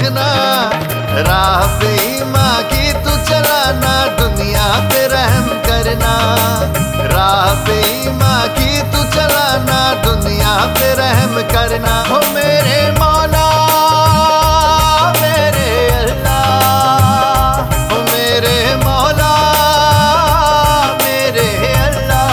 देखना, राह पे ईमान की तू चलाना, दुनिया पे रहम करना। राह पे ईमान की तू चलाना, दुनिया पे रहम करना। हो मेरे मौला मेरे अल्लाह, हो मेरे मौला मेरे अल्लाह।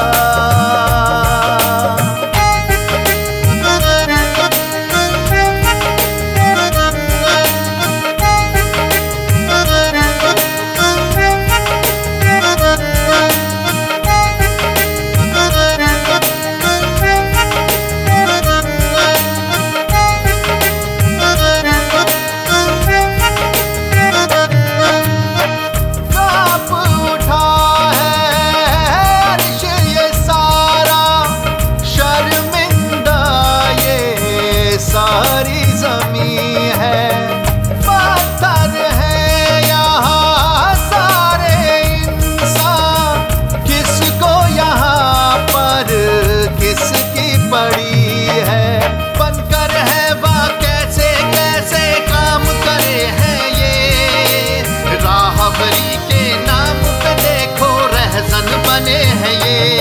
सारी ज़मीं है, पत्थर है यहाँ सारे इंसान, किसको यहाँ पर किसकी पड़ी है। बनकर है वह कैसे कैसे काम करे हैं ये, राहबरी के नाम पे देखो रहज़न बने हैं ये।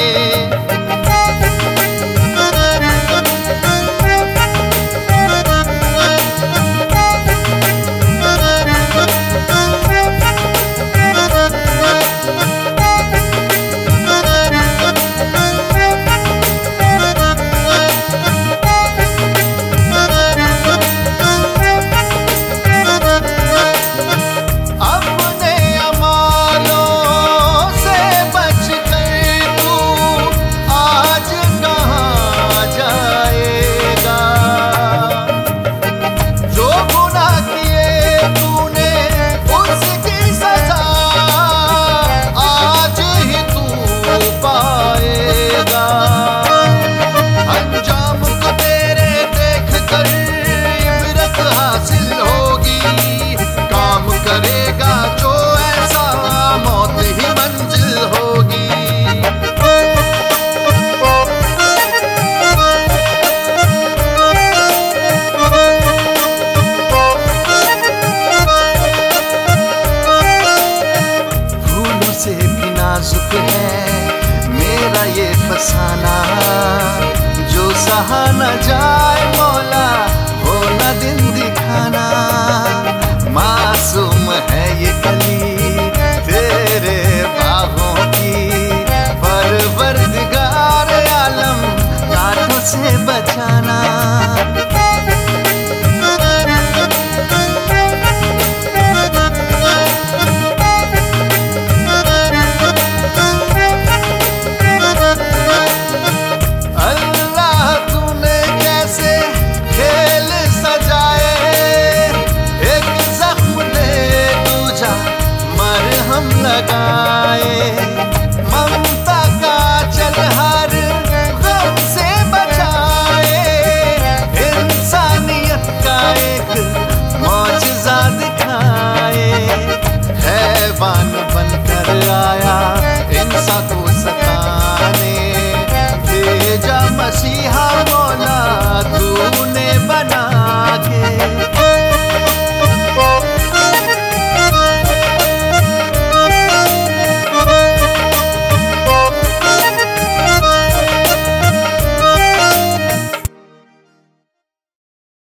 करेगा जो ऐसा मौत ही मंजिल होगी। फूलों से भी नाजुक है मेरा ये फसाना, जो सहा न जाए मौला वो न दिन दिखाना।